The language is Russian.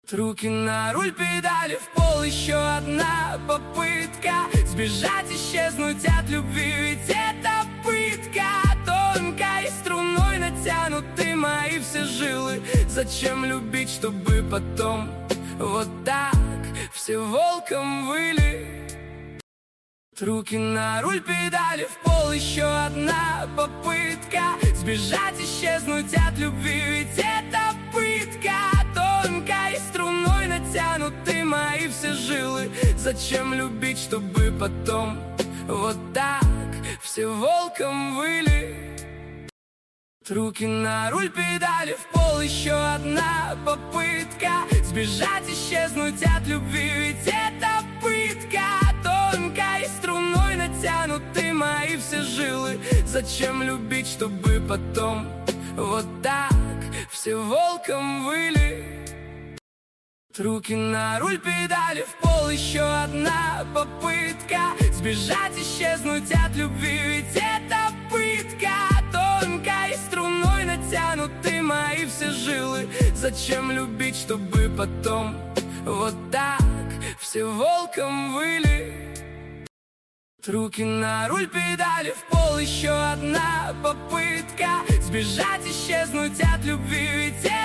Руки на руль, педали в пол, еще одна попытка сбежать, исчезнуть от любви, ведь это пытка. Тонкой струной натянуты мои все жилы. Зачем любить, чтобы потом вот так все волком выли? Руки на руль, педали в пол, еще одна попытка сбежать, исчезнуть от любви, ведь это пытка. Тонкой струной натянуты мои все жилы. Зачем любить, чтобы потом вот так все волком выли? Руки на руль, педали в пол, еще одна попытка сбежать, исчезнуть от любви, ведь это пытка. Тонкой струной натянуты мои все жилы. Зачем любить, чтобы потом вот так все волком выли? Руки на руль, педали в пол, еще одна попытка сбежать, исчезнуть от любви, ведь это пытка. Тонкой струной натянуты мои все жилы. Зачем любить, чтобы потом вот так все волком выли? Руки на руль, педали в пол, еще одна попытка сбежать, исчезнуть от любви, ведь